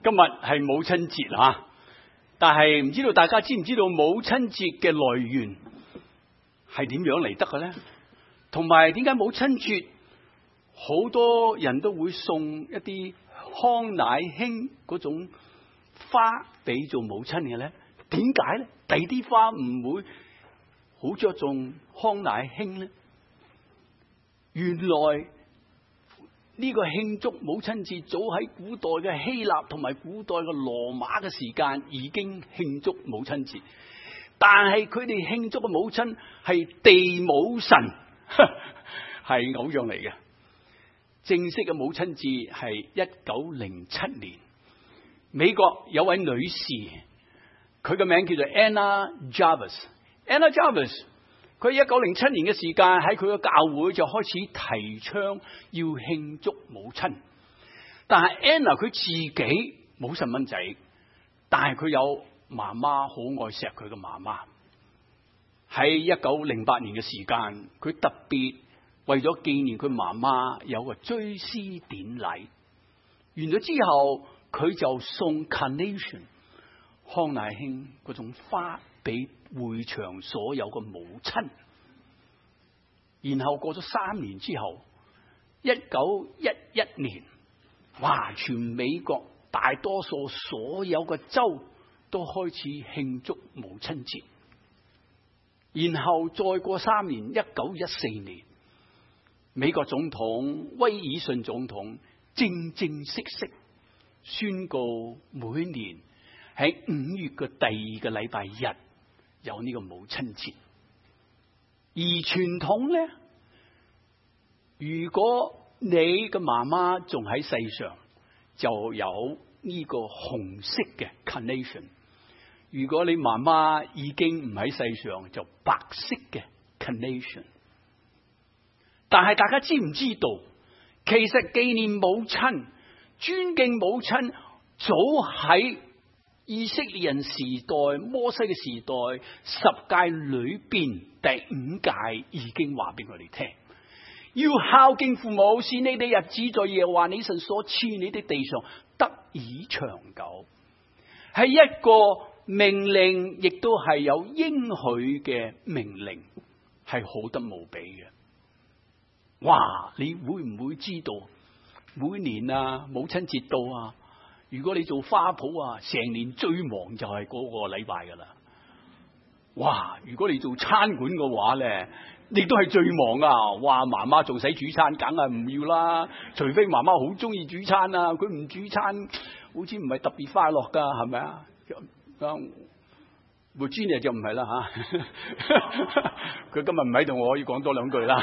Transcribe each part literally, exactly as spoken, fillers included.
今日係母親節啊，但係唔知道大家知唔知道母親節嘅來源係點樣嚟得嘅咧？同埋點解母親節好多人都會送一啲康乃馨嗰種花俾做母親嘅咧？點解咧？第二啲花唔會好着重康乃馨咧？原來呢個慶祝母親節早喺古代嘅希臘同埋古代嘅羅馬嘅時間已經慶祝母親節，但係佢哋慶祝嘅母親係地母神，係偶像嚟嘅。正式嘅母親節係一九零七年，美國有位女士，佢嘅名叫做 Anna Jarvis。Anna Jarvis。佢一九零七年嘅時間喺佢嘅教會就開始提倡要慶祝母親，但係 Anna 佢自己冇細蚊仔，但係佢有媽媽好愛錫佢嘅媽媽。喺一九零八年嘅時間，佢特別為咗紀念佢媽媽有個追思典禮，完咗之後佢就送 Carnation 康乃馨嗰種花俾會場所有嘅母親，然後過咗三年之後，一九一一年，哇！全美國大多數所有嘅州都開始慶祝母親節，然後再過三年，一九一四年，美國總統威爾遜總統正正式式宣告每年喺五月嘅第二個禮拜日有呢個母親節。而傳統咧，如果你嘅媽媽仲喺世上，就有呢個紅色嘅 Carnation； 如果你媽媽已經唔喺世上，就白色嘅 Carnation。但係大家知唔知道，其實紀念母親、尊敬母親，早喺以色列人時代、摩西嘅時代，十誡裏邊第五誡已經話俾我哋聽，要孝敬父母，使你哋日子在耶和華你神所賜你的地上得以長久。係一個命令，亦都係有應許嘅命令，係好得無比嘅。哇！你會唔會知道每年啊母親節到啊，如果你做花圃啊，成年最忙就係嗰個禮拜噶啦。哇！如果你做餐館嘅話咧，你都係最忙啊。哇！媽媽仲使煮餐，梗係唔要啦。除非媽媽好中意煮餐啊，佢唔煮餐，好似唔係特別快樂噶，係咪啊？Virginia就唔係啦吓，佢今日唔喺度，我可以講多兩句啦。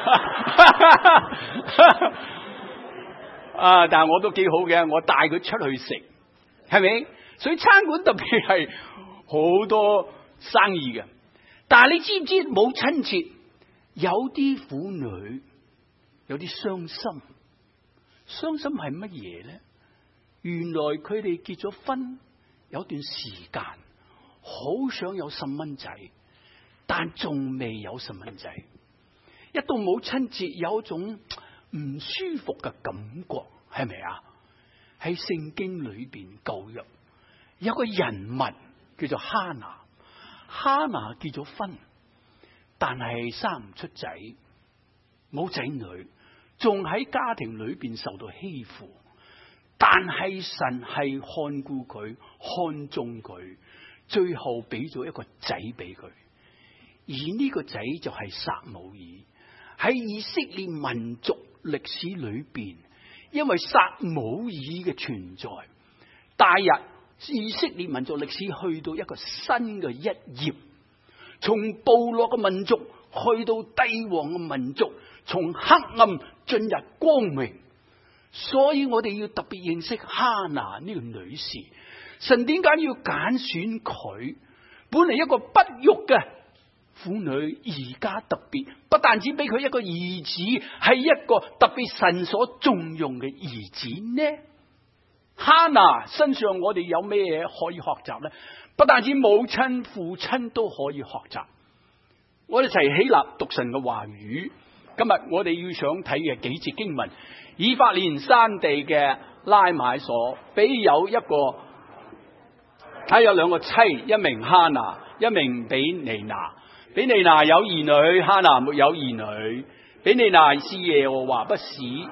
啊！但係我都幾好嘅，我帶佢出去食，係咪？所以餐館特別係好多生意嘅。但係你知唔知母親節有啲婦女有啲傷心？傷心係乜嘢咧？原來佢哋結咗婚有段時間，好想有細蚊仔，但仲未有細蚊仔。一到母親節，有一種唔舒服嘅感覺，係咪啊？喺聖經裏邊舊約有個人物叫做哈拿，哈拿結咗婚，但係生唔出仔，冇仔女，仲喺家庭裏邊受到欺負，但係神係看顧佢，看中佢，最後俾咗一個仔俾佢，而呢個仔就係撒母耳。喺以色列民族歷史裏邊，因為撒母耳嘅存在，帶入以色列民族歷史去到一個新嘅一頁，從部落嘅民族去到帝王嘅民族，從黑暗進入光明。所以我哋要特別認識哈拿呢個女士。神點解要揀選佢？本嚟一個不育嘅婦女，而家特別不但止俾佢一個兒子，係一個特別神所重用嘅兒子呢？哈拿身上我哋有咩嘢可以學習呢？不但止母親、父親都可以學習。我哋一齊起立讀神嘅話語。今日我哋要想睇嘅幾節經文，以法蓮山地嘅拉買所，比有一個他有兩個妻，一名哈拿，一名比尼拿。比尼拿有兒女，哈拿沒有兒女。比尼拿是耶和華不使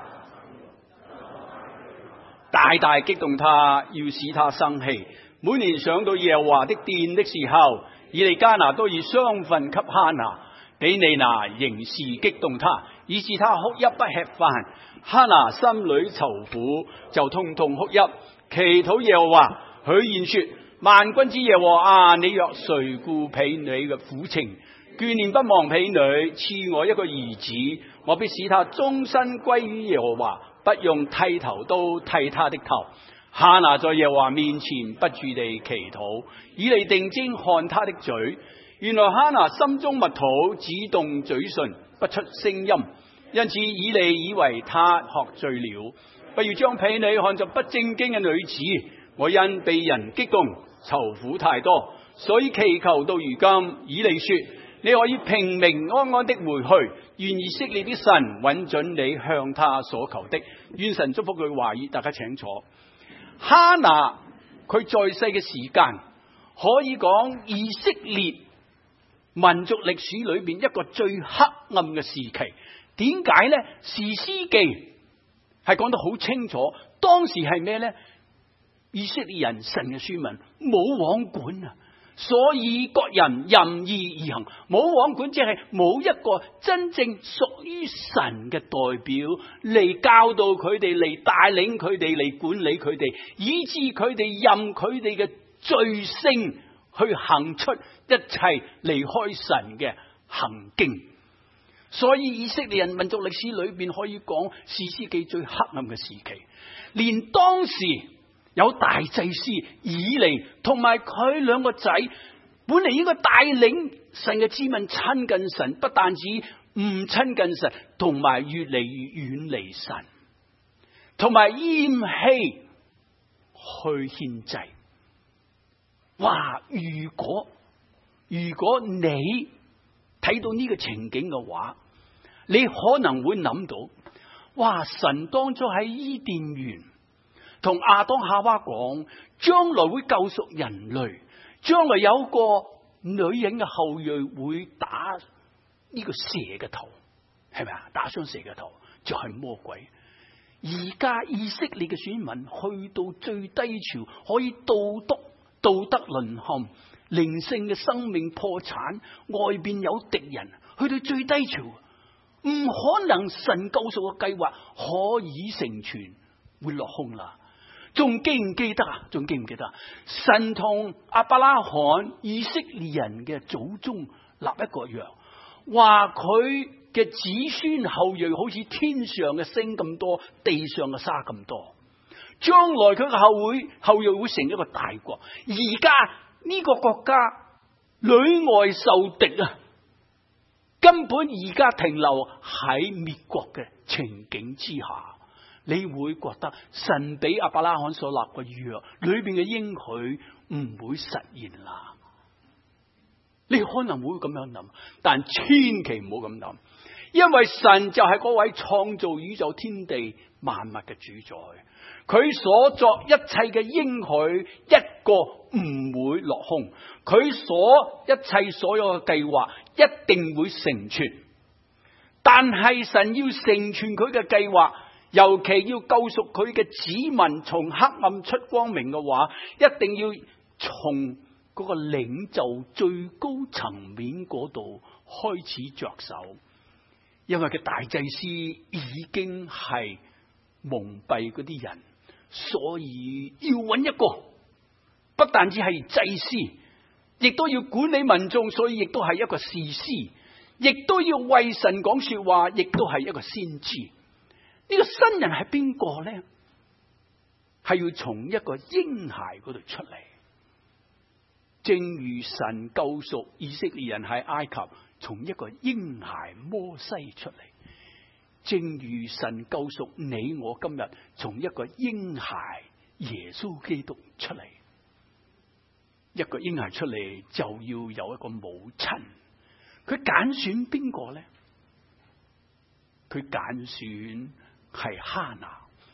大大激動他，要使他生氣。每年上到耶和華的殿的時候，以利加拿都以雙份給哈拿。比尼拿仍是激動他，以致他哭泣不吃飯。哈拿心裏愁苦，就痛痛哭泣，祈禱耶和華，許願說：萬軍之耶和華啊，你若垂顧婢女嘅苦情，眷念不忘婢女，賜我一個兒子，我必使他終身歸於耶和華，不用剃頭刀剃他的頭。哈拿在耶和華面前不住地祈禱，以利定睛看他的嘴，原來哈拿心中默禱，只動嘴唇，不出聲音。因此以利以為他喝醉了，不要將婢女看作不正經嘅女子。我因被人激動，愁苦太多，所以祈求到如今。以利說：你可以平平安安的回去，願以色列的神允准你向他所求的。願神祝福佢話語，大家請坐。哈拿佢在世嘅時間，可以講以色列民族歷史裏邊一個最黑暗嘅時期。點解呢？士師記係講得好清楚，當時係咩呢？以色列人神嘅選民冇王管啊，所以各人任意而行。冇王管即係冇一個真正屬於神嘅代表嚟教導佢哋，嚟帶領佢哋，嚟管理佢哋，以致佢哋任佢哋嘅罪性去行出一切離開神嘅行徑。所以以色列人民族歷史裏邊可以講士師記最黑暗嘅時期，連當時有大祭司以利同埋佢兩個仔，本嚟應該帶領神嘅子民親近神，不但止唔親近神，同埋越嚟越遠離神，同埋厭棄去獻祭。哇！如果如果你睇到呢個情景嘅話，你可能會諗到，哇！神當初喺伊甸園同亞當夏娃講，將來會救贖人類，將來有個女人嘅後裔會打呢個蛇嘅頭，係咪啊？打傷蛇嘅頭就係魔鬼。而家以色列嘅選民去到最低潮，可以道德道德淪陷，靈性嘅生命破產，外邊有敵人，去到最低潮，唔可能神救贖嘅計劃可以成全，會落空啦。仲記唔記得啊？仲記唔記得啊？神同亞伯拉罕以色列人嘅祖宗立一個約，話佢嘅子孫後裔好似天上嘅星咁多，地上嘅沙咁多。將來佢嘅後裔後裔會成一個大國。而家呢個國家裏外受敵啊，根本而家停留喺滅國嘅情景之下，你會覺得神俾亞伯拉罕所立嘅約裏邊嘅應許唔會實現啦。你可能會咁樣諗，但千祈唔好咁諗，因為神就係嗰位創造宇宙天地萬物嘅主宰，佢所作一切嘅應許一個唔會落空，佢所一切所有嘅計劃一定會成全。但係神要成全佢嘅計劃，尤其要救贖佢嘅子民從黑暗出光明嘅話，一定要從嗰個領袖最高層面嗰度開始着手。因為佢大祭司已經係蒙蔽嗰啲人，所以要揾一個不但只係祭司，亦都要管理民眾，所以亦都係一個士師，亦都要為神講說話，亦都係一個先知。呢個新人係邊個呢？係要從一個嬰孩嗰度出嚟，正如神救贖以色列人喺埃及，從一個嬰孩摩西出嚟，正如神救贖你我今日從一個嬰孩耶穌基督出嚟。一個嬰孩出嚟就要有一個母親，佢揀選邊個呢？佢揀選係哈拿。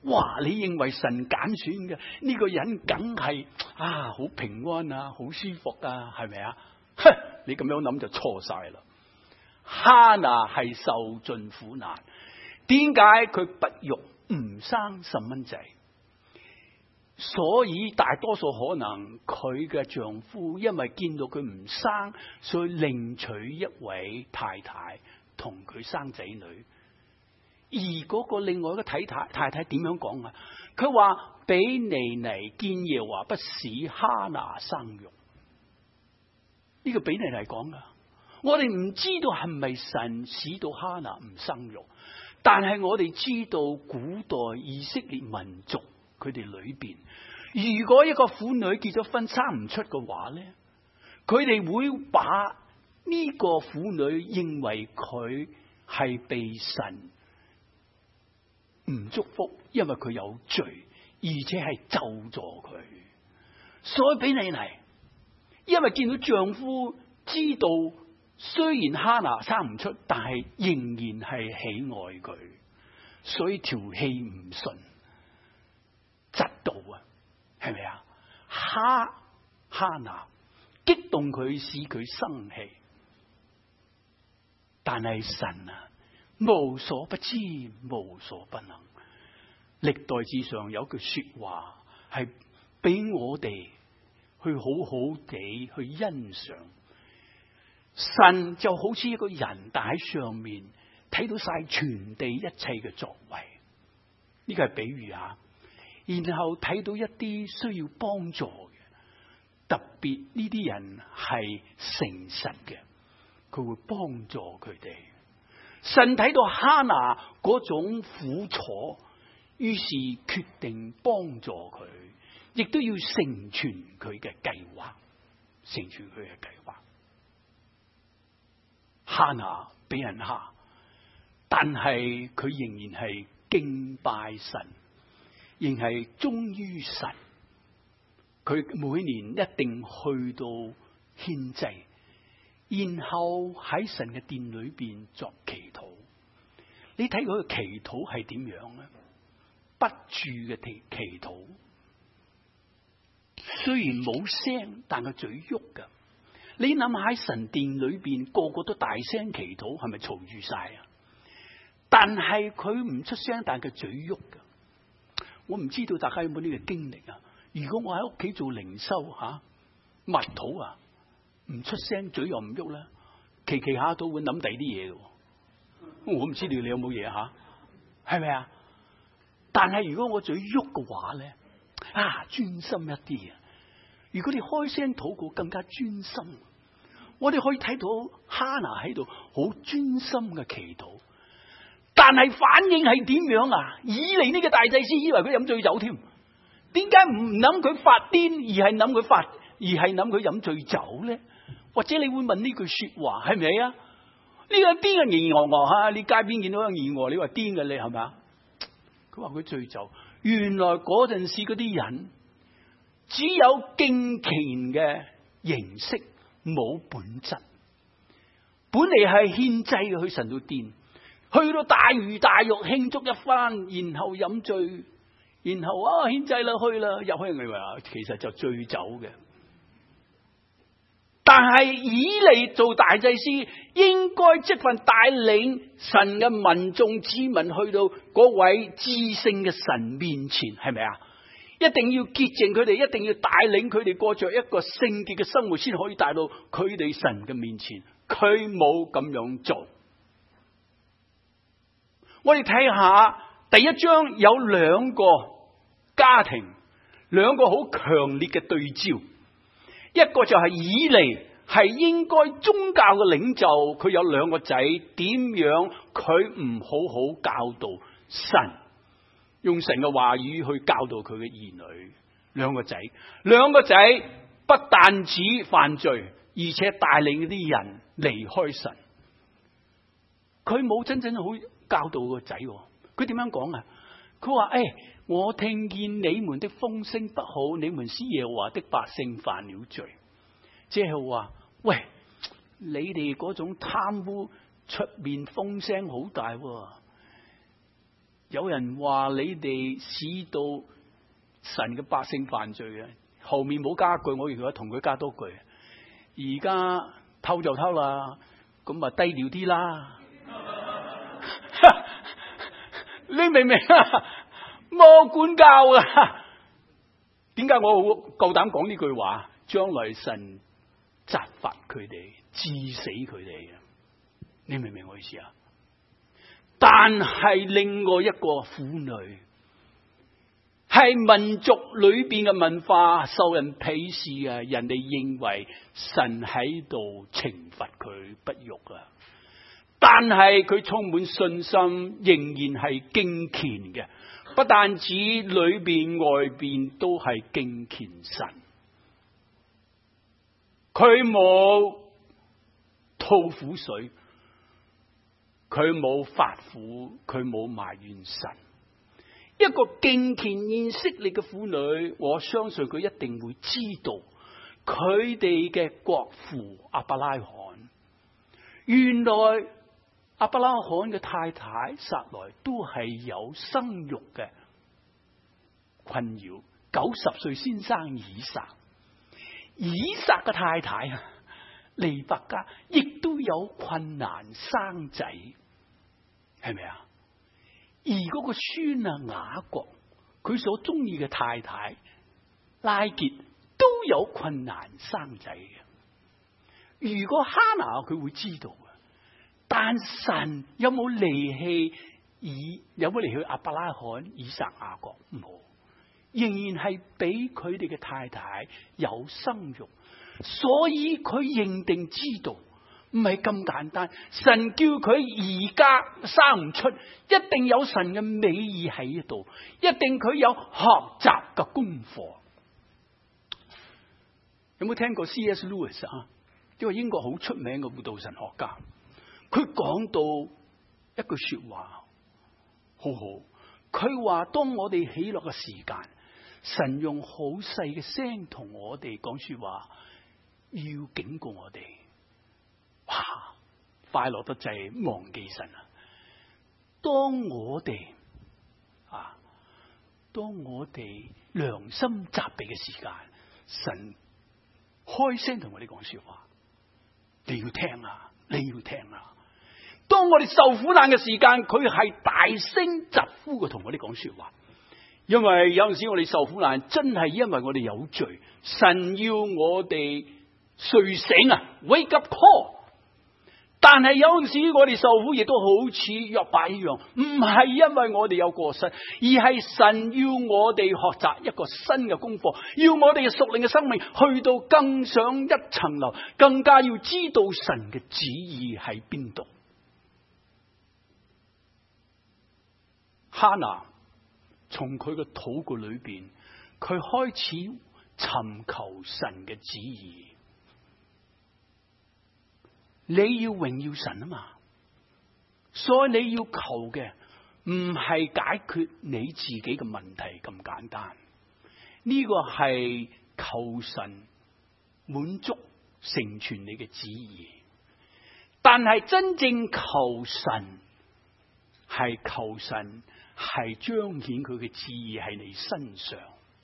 哇！你認為神揀選嘅呢個人梗係啊好平安啊，好舒服啊，係咪啊？哼！你咁樣諗就錯晒啦。哈拿係受盡苦難，點解佢不育唔生細蚊仔？所以大多數可能佢嘅丈夫因為見到佢唔生，所以另娶一位太太同佢生仔女。而嗰個另外一個太太太太點樣講啊？佢話比尼尼見耶和華不使哈拿生育。呢個比尼尼講噶，我哋唔知道係咪神使到哈拿唔生育，但係我哋知道古代以色列民族佢哋裏邊，如果一個婦女結咗婚生唔出嘅話咧，佢哋會把呢個婦女認為佢係被神唔祝福，因為佢有罪，而且係咒詛佢。所以比尼尼因為見到丈夫知道雖然哈拿生唔出，但係仍然係喜愛佢，所以條氣唔順，窒到啊，係咪啊？哈哈拿激動佢，使佢生氣，但係神啊，無所不知，無所不能。歷代志上有句說話係俾我哋去好好地去欣賞。神就好似一個人，但喺上面睇到晒全地一切嘅作為，呢個係比喻啊。然後睇到一啲需要幫助嘅，特別呢啲人係誠實嘅，佢會幫助佢哋。神睇到哈拿嗰種苦楚，於是決定幫助佢，亦都要成全佢嘅計劃，成全佢嘅計劃。哈拿俾人蝦，但係佢仍然係敬拜神，仍係忠於神。佢每年一定去到獻祭，然後喺神嘅殿裏邊作祈禱。你睇佢嘅祈禱係點樣咧？不住嘅祈祈禱，雖然冇聲，但個嘴喐噶。你諗下喺神殿裏邊，個個都大聲祈禱，係咪嘈住晒啊？但係佢唔出聲，但係佢嘴喐噶。我唔知道大家有冇呢個經歷啊？如果我喺屋企做靈修吓，密禱啊，唔出聲，嘴又唔喐啦，祈祈下都會諗第啲嘢嘅。我唔知道你有冇嘢吓，係咪啊？但係如果我嘴喐嘅話咧，啊，專心一啲啊！如果你開聲禱告，更加專心。我哋可以睇到哈拿喺度好專心嘅祈禱，但係反應係點樣啊？以利呢個大祭司以為佢飲醉酒添，點解唔諗佢發癲，而係諗佢發，而係諗佢飲醉酒咧？或者你會問呢句說話係咪啊？呢個癲嘅兒鵝鵝吓，你街邊見到個兒鵝，你話癲嘅你係咪啊？佢話佢醉酒，原來嗰陣時嗰啲人只有敬虔嘅形式，冇本質。本嚟係獻祭嘅，去神度殿，去到大魚大肉慶祝一番，然後飲醉，然後啊獻祭啦去啦，入去你話其實就醉酒嘅。但係以利做大祭司，應該即份帶領神嘅民眾子民去到嗰位至聖嘅神面前，係咪啊？一定要潔淨佢哋，一定要帶領佢哋過着一個聖潔嘅生活，先可以帶到佢哋神嘅面前。佢冇咁樣做。我哋睇下第一章有兩個家庭，兩個好強烈嘅對照。一個就係以利，係應該宗教嘅領袖，佢有兩個仔，點樣佢唔好好教導神，用神嘅話語去教導佢嘅兒女。兩個仔，兩個仔不但止犯罪，而且帶領啲人離開神。佢冇真正好教導個仔，佢點樣講啊？佢話：誒，我聽見你們的風聲不好，你們是耶和華的百姓犯了罪。即係話，喂，你哋嗰種貪污出面風聲好大， 有人話你哋使到神嘅百姓犯罪嘅，後面冇加句，我如果同佢加多句，而家偷就偷啦，咁咪低調啲啦。你明唔明啊？冇管教啊！點解我好夠膽講呢句話？將來神責罰佢哋，治死佢哋嘅，你明唔明我意思啊？但係另外一個婦女，係民族裏邊嘅文化受人鄙視啊！人哋認為神喺度懲罰佢不育啊！但係佢充滿信心，仍然係敬虔嘅，不但止裏邊外邊都係敬虔神。佢冇吐苦水，佢冇發苦，佢冇埋怨神。一個敬虔以色列嘅婦女，我相信佢一定會知道佢哋嘅國父亞伯拉罕，原來亞伯拉罕嘅太太撒萊都係有生育嘅困擾，九十歲先生以撒。以撒嘅太太啊，利百加亦都有困難生仔，係咪啊？而嗰個孫啊雅各，佢所中意嘅太太拉結都有困難生仔嘅。如果哈拿佢會知道嘅，但神有冇離棄以有冇離棄亞伯拉罕、以撒、雅各？冇。仍然係俾佢哋嘅太太有生育，所以佢認定知道唔係咁簡單。神叫佢而家生唔出，一定有神嘅美意喺度，一定佢有學習嘅功課。有冇聽過 C S Lewis 啊？呢個英國好出名嘅輔導神學家，佢講到一句說話好好，佢話當我哋喜樂嘅時間，神用好細嘅聲同我哋講說話，要警告我哋。哇！快樂得滯，忘記神啊！當我哋啊，當我哋良心責備嘅時間，神開聲同我哋講說話，你要聽啊！你要聽啊！當我哋受苦難嘅時間，佢係大聲疾呼嘅同我哋講說話。因為有陣時我哋受苦難，真係因為我哋有罪，神要我哋睡醒啊 ，wake up call。但係有陣時我哋受苦亦都好似約伯一樣，唔係因為我哋有過失，而係神要我哋學習一個新嘅功課，要我哋嘅屬靈嘅生命去到更上一層樓，更加要知道神嘅旨意喺邊度。哈拿從佢嘅禱告裏邊，佢開始尋求神嘅旨意。你要榮耀神啊嘛，所以你要求嘅唔係解決你自己嘅問題咁簡單，呢個係求神滿足成全你嘅旨意。但係真正求神係求神係彰顯佢嘅旨意喺你身上。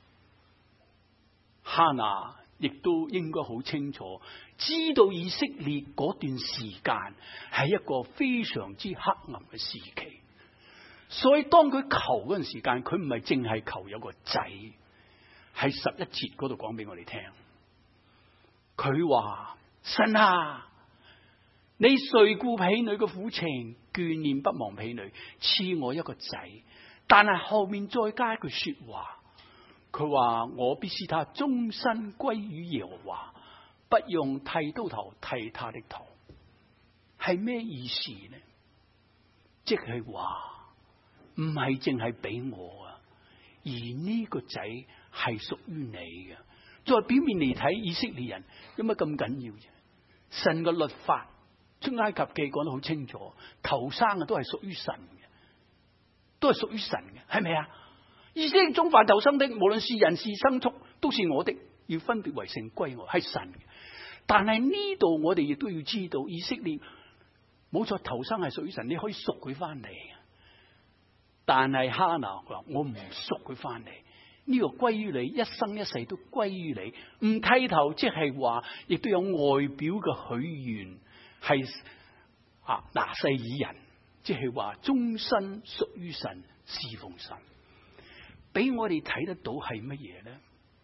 哈拿亦都應該好清楚知道以色列嗰段時間係一個非常之黑暗嘅時期，所以當佢求嗰陣時間，佢唔係淨係求有個仔。喺十一節嗰度講俾我哋聽，佢話神啊，你垂顧婢女嘅苦情，眷念不忘婢女，賜我一個仔。但係後面再加一句說話，佢話我必使他終身歸於耶和華，不用剃刀頭剃他的頭。係咩意思呢？即係話唔係淨係俾我啊，而呢個仔係屬於你嘅。在表面嚟睇，以色列人有乜咁緊要啫？神嘅律法出埃及記講得好清楚，頭生嘅都係屬於神嘅，都係屬於神嘅，係咪啊？以色列中凡頭生的，無論是人是牲畜，都是我的，要分別為聖歸我，係神嘅。但係呢度我哋亦都要知道，以色列冇錯，頭生係屬於神，你可以贖佢翻嚟。 但係哈拿佢話：我唔贖佢翻嚟，呢、這個歸於你，一生一世都歸於你。唔剃頭，即係話，亦都有外表嘅許願，係啊拿細耳人，即係話終身屬於神，侍奉神。俾我哋睇得到係乜嘢咧？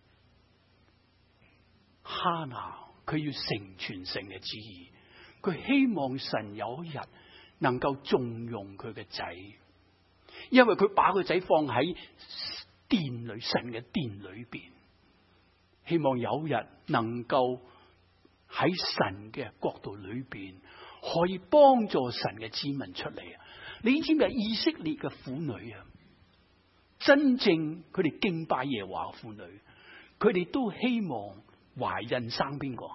哈拿佢要成全神嘅旨意，佢希望神有一日能夠重用佢嘅仔，因為佢把佢仔放喺殿裏，神嘅殿裏邊，希望有日能夠喺神嘅國度裏邊可以幫助神嘅子民出嚟啊！你知唔知以色列嘅婦女啊？真正佢哋敬拜耶和華嘅婦女，佢哋都希望懷孕生邊個？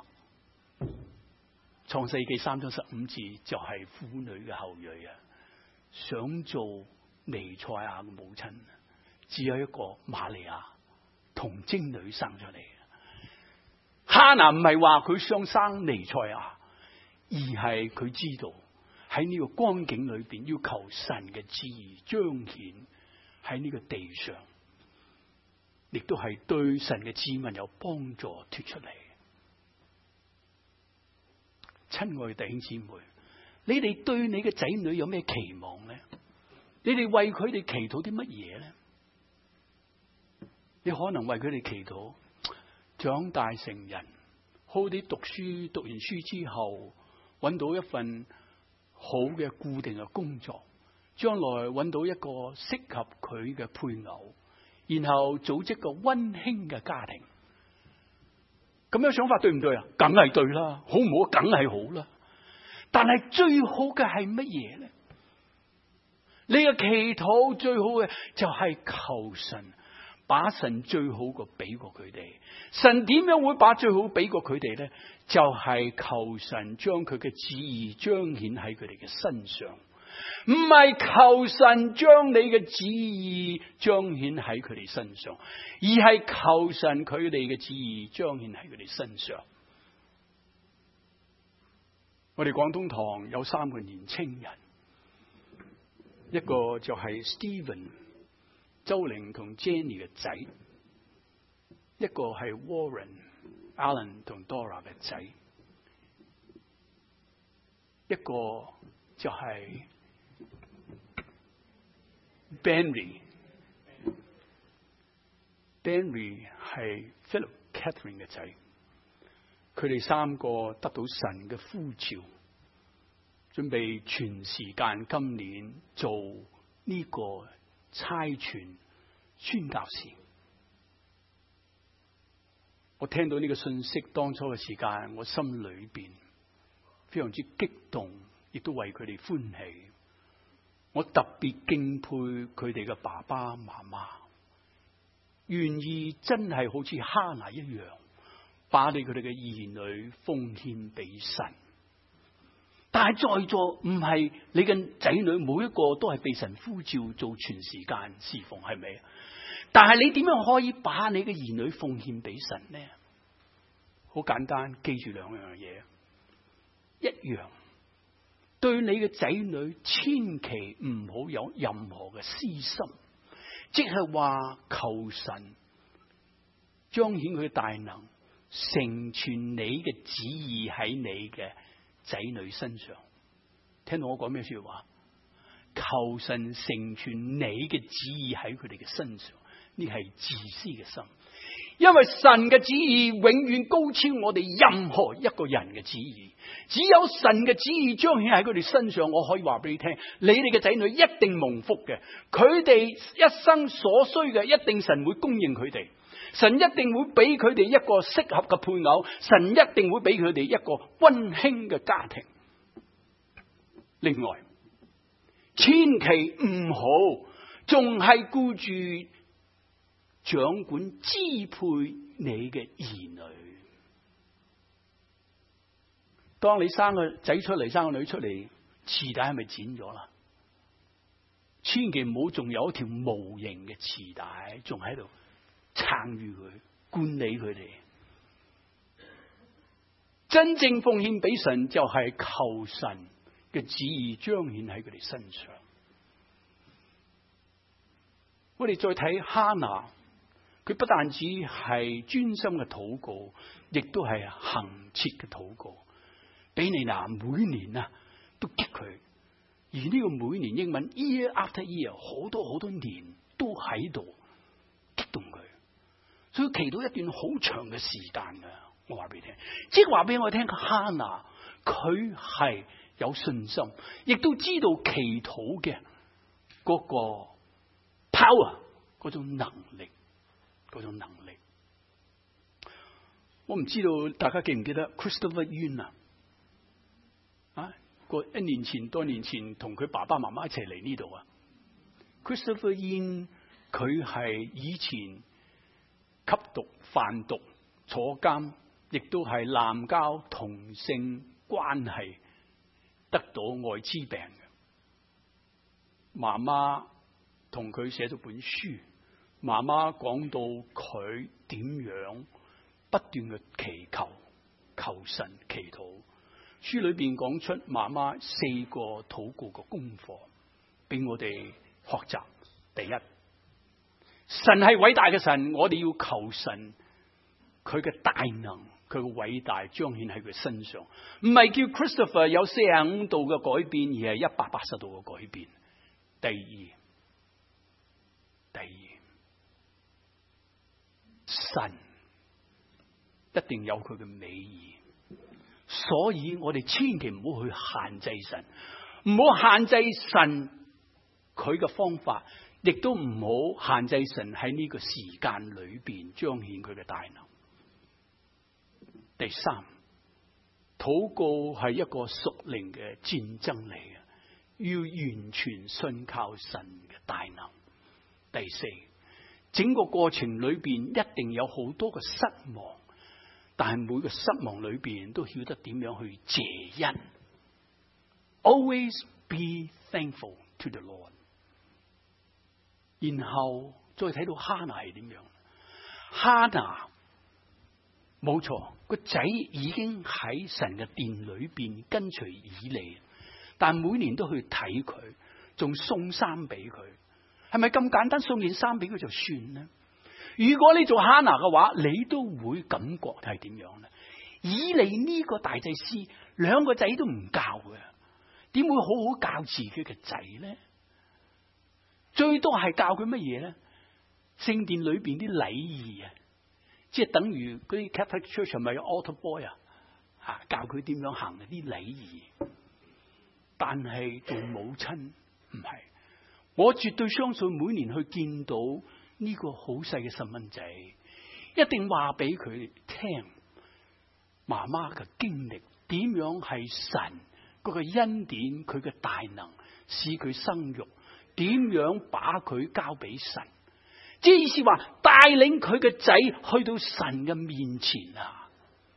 創世記三章十五節就係婦女嘅後裔啊！想做彌賽亞嘅母親，只有一個瑪利亞童貞女生出嚟。哈拿唔係話佢想生彌賽亞，而係佢知道喺呢個光景裏邊要求神嘅旨意彰顯喺呢個地上，亦都係對神嘅子民有幫助脫出嚟。親愛嘅弟兄姊妹，你哋對你嘅仔女有咩期望咧？你哋為佢哋祈禱啲乜嘢咧？你可能為佢哋祈禱長大成人，好啲讀書，讀完書之後揾到一份好嘅固定嘅工作，將來揾到一個適合佢嘅配偶，然後組織個溫馨嘅家庭。咁樣想法對唔對啊？梗係對啦，好唔好？梗係好啦。但係最好嘅係乜嘢咧？你嘅祈禱最好嘅就係求神把神最好嘅俾過佢哋。神點樣會把最好俾過佢哋咧？就係求神將佢嘅旨意彰顯喺佢哋嘅身上，唔係求神將你嘅旨意彰顯喺佢哋身上，而係求神佢哋嘅旨意彰顯喺佢哋身上。我哋廣東堂有三個年青人，一個就係 Steven 周玲同 Jenny 嘅仔，一個係 Warren Alan 同 Dora 嘅仔，一個就係 Benry Benry 係 Philip Catherine 嘅仔。佢哋三個得到神嘅呼召，準備全時間今年做呢個差傳宣教士。我聽到呢個信息當初嘅時間，我心裏邊非常之激動，亦都為佢哋歡喜。我特別敬佩佢哋嘅爸爸媽媽，願意真係好似哈拿一樣，把你佢哋嘅兒女奉獻俾神。但係在座唔係你嘅仔女，每一個都係被神呼召做全時間侍奉，係咪？但係你點樣可以把你嘅兒女奉獻俾神呢？好簡單，記住兩樣嘢。一樣，對你嘅仔女千祈唔好有任何嘅私心，即係話求神彰顯佢嘅大能，成全你嘅旨意喺你嘅仔女身上。聽到我講咩說話？求神成全你嘅旨意喺佢哋嘅身上，呢係自私嘅心。因為神嘅旨意永遠高超我哋任何一個人嘅旨意，只有神嘅旨意彰顯喺佢哋身上。我可以話俾你聽，你哋嘅仔女一定蒙福嘅，佢哋一生所需嘅一定神會供應佢哋。神一定會俾佢哋一個適合嘅配偶，神一定會俾佢哋一個溫馨嘅家庭。另外，千祈唔好仲係顧住掌管支配你嘅兒女。當你生個仔出嚟，生個女出嚟，臍帶係咪剪咗啦？千祈唔好仲有一條無形嘅臍帶仲喺度撐住佢，管理佢哋。真正奉獻俾神就係求神嘅旨意彰顯喺佢哋身上。 我哋再睇哈拿，佢不但止係專心嘅禱告，亦都係恆切嘅禱告。比尼拿每年啊都激佢，而呢個每年英文 year after year 好多好多年都喺度激動佢，所以祈禱一段好長嘅時間噶。我話俾你聽，即係話俾我聽，哈拿佢係有信心，亦都知道祈禱嘅嗰個 power， 嗰種能力，嗰種能力。我唔知道大家記唔記得 Christopher Yuan 啊？啊，個一年前多年前同佢爸爸媽媽一齊嚟呢度啊。Christopher Yuan 佢係以前吸毒、販毒、坐監，亦都係濫交同性關係，得到艾滋病嘅。媽媽同佢寫咗本書，媽媽講到佢點樣不斷嘅祈求、求神祈禱。書裏邊講出媽媽四個禱告嘅功課，俾我哋學習。第一，神係偉大嘅神，我哋要求神佢嘅大能、佢嘅偉大彰顯喺佢身上，唔係叫 Christopher 有四十五度嘅改變，而係一百八十度嘅改變。第二，第二，神一定有佢嘅美意。所以我哋千祈唔好去限制神，唔好限制神佢嘅方法，亦都唔好限制神喺呢個時間裏邊彰顯佢嘅大能。第三，禱告係一個屬靈嘅戰爭嚟嘅，要完全信靠神嘅大能。第四，整個過程裏邊一定有好多嘅失望。但係每個失望裏邊都曉得點樣去謝恩。Always be thankful to the Lord。然後再睇到哈拿係點樣？哈拿冇錯，個仔已經喺神嘅殿裏邊跟隨以利，但每年都去睇佢，仲送衫俾佢。係咪咁簡單送件衫俾佢就算呢？如果你做哈拿嘅話，你都會感覺係點樣咧？以利呢個大祭司兩個仔都唔教嘅，點會好好教自己嘅仔咧？最多係教佢乜嘢咧？聖殿裏邊啲禮儀啊，即係等於嗰啲 Catholic Church 係咪有 altar boy 啊？吓，教佢點樣行啲禮儀。但係做母親唔係，我絕對相信每年去見到呢個好細嘅細蚊仔，一定話俾佢聽媽媽嘅經歷，點樣係神嗰個恩典，佢嘅大能使佢生育，點樣把佢交俾神，即係意思話帶領佢嘅仔去到神嘅面前啊！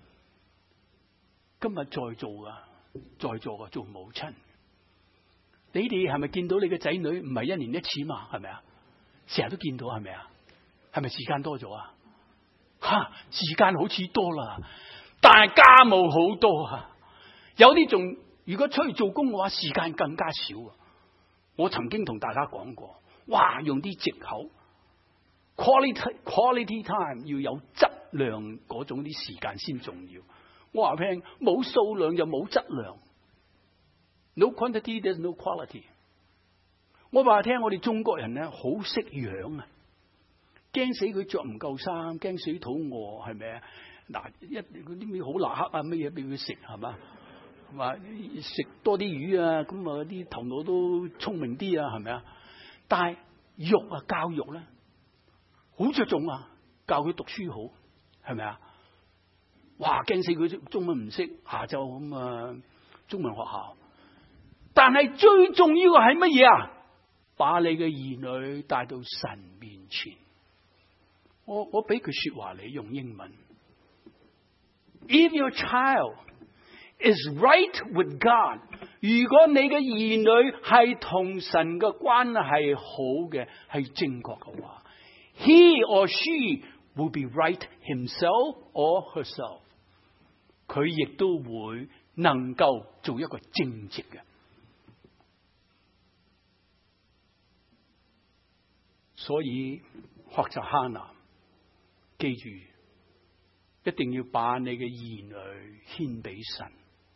今日在座啊，在座啊做母親，你哋係咪見到你嘅仔女唔係一年一次嘛？係咪啊？成日都見到，係咪啊？係咪時間多咗啊？吓，時間好似多啦，但係家務好多啊！有啲仲如果出去做工嘅話，時間更加少啊！我曾經同大家講過，哇，用啲藉口 quality quality time 要有質量嗰種啲時間先重要。我話聽，冇數量就冇質量 ，no quantity there's no quality。我話聽，我哋中國人咧好識養啊，驚死佢着唔夠衫，驚死肚餓，係咪啊？嗱，一嗰啲咩好辣黑啊，乜嘢俾佢食係嘛？話食多啲魚啊，咁啊啲頭腦都聰明啲啊，係咪啊？但係育啊教育咧，好着重啊，教佢讀書好，係咪啊？哇，驚死佢中文唔識，下晝咁啊中文學校。但係最重要嘅係乜嘢啊？把你嘅兒女帶到神面前。我我俾句說話你用英文。If your child is right with God， 如果你嘅兒女係同神嘅關係好嘅，係正確嘅話， he or she will be right himself or herself。佢亦都會能夠做一個正直嘅。 所以學習哈拿，記住一定要把你嘅兒女獻俾神，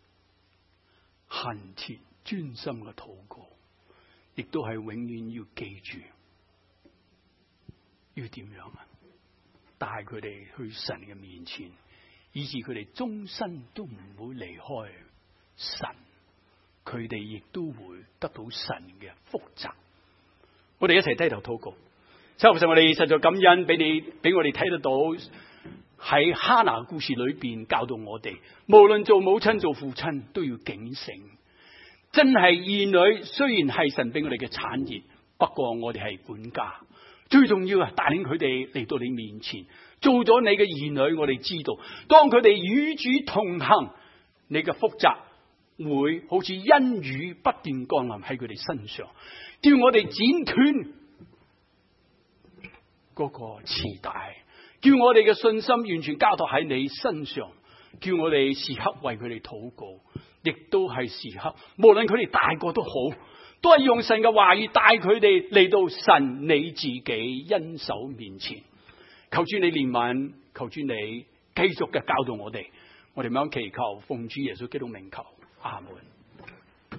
懇切專心嘅禱告，亦都係永遠要記住，要點樣啊？帶佢哋去神嘅面前，以致佢哋終身都唔會離開神，佢哋亦都會得到神嘅福澤。我哋一齊低頭禱告。神父神，我哋實在感恩俾你，俾我哋睇得到喺哈拿故事裏邊教導我哋，無論做母親做父親都要警醒。真係兒女雖然係神俾我哋嘅產業，不過我哋係管家，最重要啊帶領佢哋嚟到你面前，做咗你嘅兒女。我哋知道，當佢哋與主同行，你嘅福澤會好似恩雨不斷降臨喺佢哋身上，叫我哋剪斷嗰個臍帶，叫我哋嘅信心完全交託喺你身上，叫我哋時刻為佢哋禱告，亦都係時刻，無論佢哋大個都好，都係用神嘅話語帶佢哋嚟到神你自己恩手面前。求主你憐憫，求主你繼續嘅教導我哋，我哋咁樣祈求，奉主耶穌基督名求，阿門。